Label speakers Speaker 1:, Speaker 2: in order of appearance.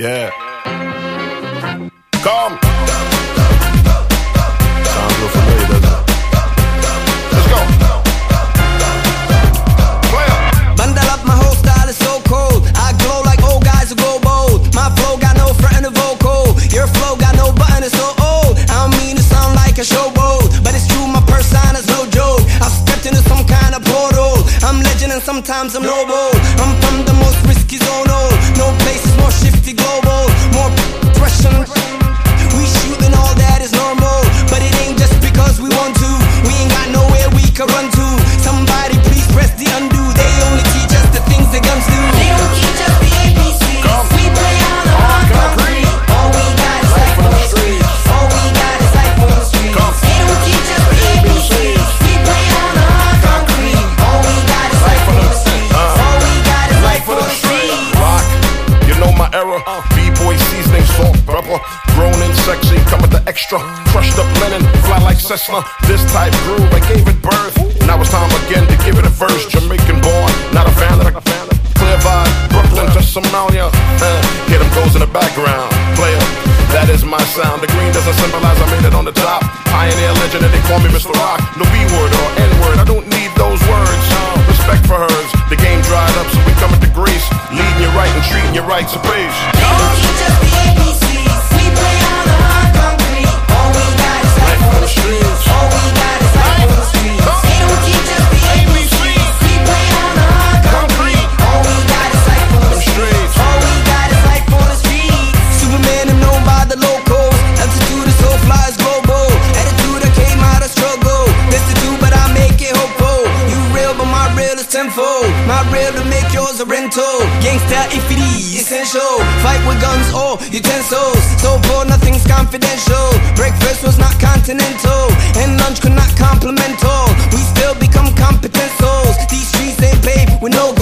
Speaker 1: Yeah. Come. Sounds real familiar, doesn't it? Let's go. Play up.
Speaker 2: Bundle up, my whole style is so cold. I glow like old guys who go bold. My flow got no front in the vocal. Your flow got no button, it's so old. I don't mean to sound like a showboat, but it's true, my persona's no joke. I've stepped into some kind of portal. I'm legend and sometimes I'm noble. I'm from the most risky zone, oh. No place is more shifty global. More pressure. We shooting all that is normal, but it ain't just because we want to. We ain't got nowhere we can run to. Somebody please press the undo. They only teach us the things the guns do.
Speaker 3: They don't teach us the ABCs. We play on the hard concrete. All we got is life on the street. All we got is life on the street. They don't teach us the ABCs. We play on the hard concrete. All we got is life on the street. All we got is life on the street.
Speaker 1: Rock, you know my era. B-boy seasoning, salt, pepper. Grown and sexy, come with the extra. Crushed up linen, fly like Cessna. This type groove, I gave it birth. Now it's time again to give it a verse. Jamaican born, not a fan of the clear vibe. Brooklyn to Somalia. Hear them goes in the background. Player, that is my sound. The green doesn't symbolize I made it on the top. Pioneer legend and they call me Mr. Rock. No B-word or N-word, I don't need those words. Respect for hers, the game dried up so we coming to Greece. Leading you right and treating you right, so please.
Speaker 3: They don't teach us the ABCs. We play on the hard concrete. All we got is life on the streets. All we got is life on the streets. They don't teach us the ABCs. We play on the hard concrete. All we got is life on the streets. All we got is life on the streets.
Speaker 2: Superman, I'm known by the locals. Altitude is so fly, is global. Attitude, I came out of struggle. This to do, but I make it hopeful. You real, but my real is tenfold. My real to make yours a rental. Gangsta, if it is essential. Fight with guns or utensils. So poor, nothing's confidential. Breakfast was not continental, and lunch could not complement all. We still become competent souls. These streets ain't paved with no